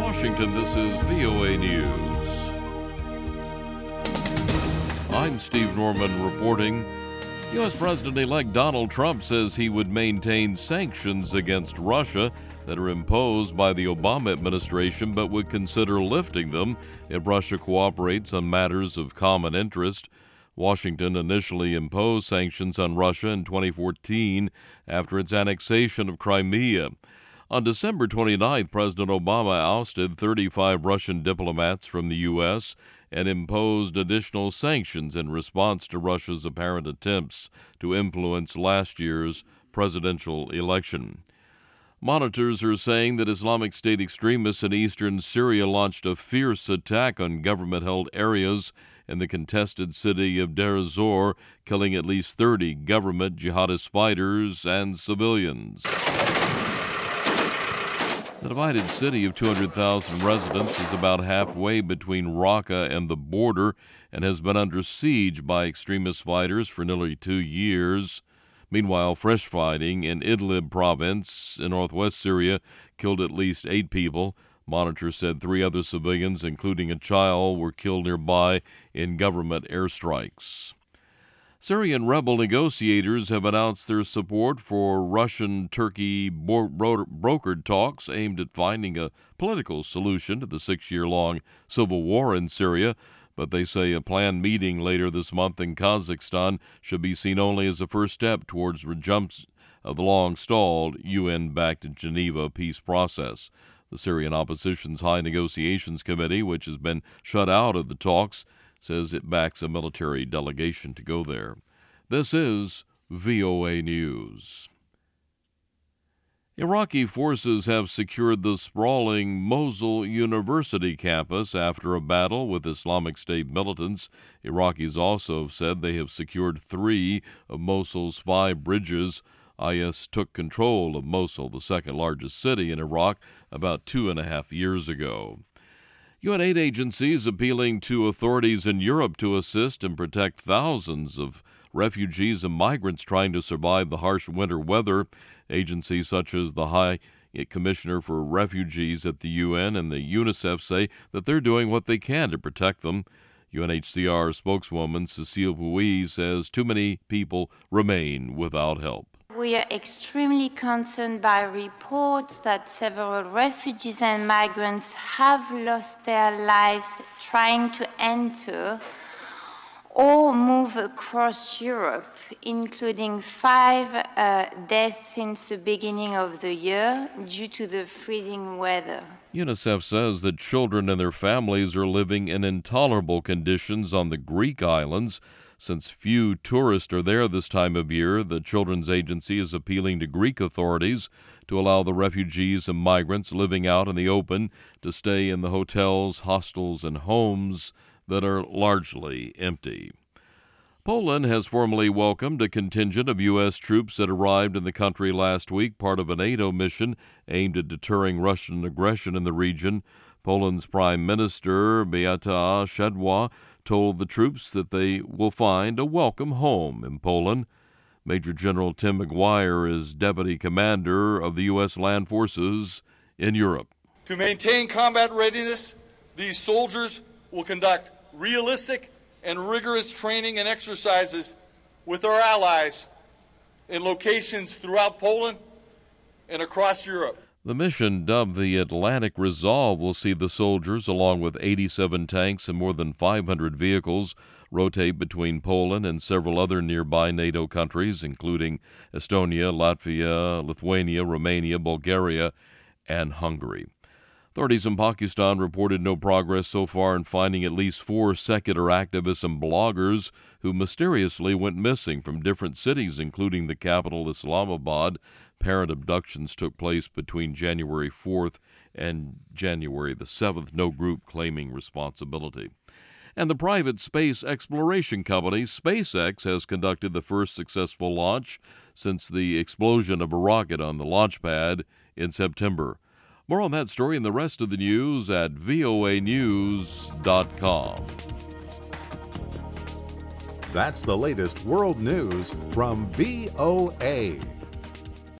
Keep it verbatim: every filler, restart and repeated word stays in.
Washington, this is V O A News. I'm Steve Norman reporting. U S. President-elect Donald Trump says he would maintain sanctions against Russia that are imposed by the Obama administration, but would consider lifting them if Russia cooperates on matters of common interest. Washington initially imposed sanctions on Russia in twenty fourteen after its annexation of Crimea. On December twenty-ninth, President Obama ousted thirty-five Russian diplomats from the U S and imposed additional sanctions in response to Russia's apparent attempts to influence last year's presidential election. Monitors are saying that Islamic State extremists in eastern Syria launched a fierce attack on government-held areas in the contested city of Deir ez-Zor, killing at least thirty government jihadist fighters and civilians. The divided city of two hundred thousand residents is about halfway between Raqqa and the border and has been under siege by extremist fighters for nearly two years. Meanwhile, fresh fighting in Idlib province in northwest Syria killed at least eight people. Monitors said three other civilians, including a child, were killed nearby in government airstrikes. Syrian rebel negotiators have announced their support for Russian-Turkey bro- bro- brokered talks aimed at finding a political solution to the six-year-long civil war in Syria, but they say a planned meeting later this month in Kazakhstan should be seen only as a first step towards resumption of the long-stalled U N-backed Geneva peace process. The Syrian opposition's High Negotiations Committee, which has been shut out of the talks, says it backs a military delegation to go there. This is V O A News. Iraqi forces have secured the sprawling Mosul University campus after a battle with Islamic State militants. Iraqis also have said they have secured three of Mosul's five bridges. I S took control of Mosul, the second largest city in Iraq, about two and a half years ago. U N aid agencies appealing to authorities in Europe to assist and protect thousands of refugees and migrants trying to survive the harsh winter weather. Agencies such as the High Commissioner for Refugees at the U N and the UNICEF say that they're doing what they can to protect them. U N H C R spokeswoman Cécile Pouy says too many people remain without help. We are extremely concerned by reports that several refugees and migrants have lost their lives trying to enter or move across Europe, including five uh, deaths since the beginning of the year due to the freezing weather. UNICEF says that children and their families are living in intolerable conditions on the Greek islands. Since few tourists are there this time of year, the Children's Agency is appealing to Greek authorities to allow the refugees and migrants living out in the open to stay in the hotels, hostels, and homes that are largely empty. Poland has formally welcomed a contingent of U S troops that arrived in the country last week, part of a NATO mission aimed at deterring Russian aggression in the region. Poland's Prime Minister Beata Szydło told the troops that they will find a welcome home in Poland. Major General Tim McGuire is Deputy Commander of the U S Land Forces in Europe. To maintain combat readiness, these soldiers will conduct realistic and rigorous training and exercises with our allies in locations throughout Poland and across Europe. The mission, dubbed the Atlantic Resolve, will see the soldiers, along with eighty-seven tanks and more than five hundred vehicles, rotate between Poland and several other nearby NATO countries, including Estonia, Latvia, Lithuania, Romania, Bulgaria, and Hungary. Authorities in Pakistan reported no progress so far in finding at least four secular activists and bloggers who mysteriously went missing from different cities, including the capital, Islamabad. Parent abductions took place between January fourth and January the seventh, no group claiming responsibility. And the private space exploration company SpaceX has conducted the first successful launch since the explosion of a rocket on the launch pad in September. More on that story and the rest of the news at V O A news dot com. That's the latest world news from V O A.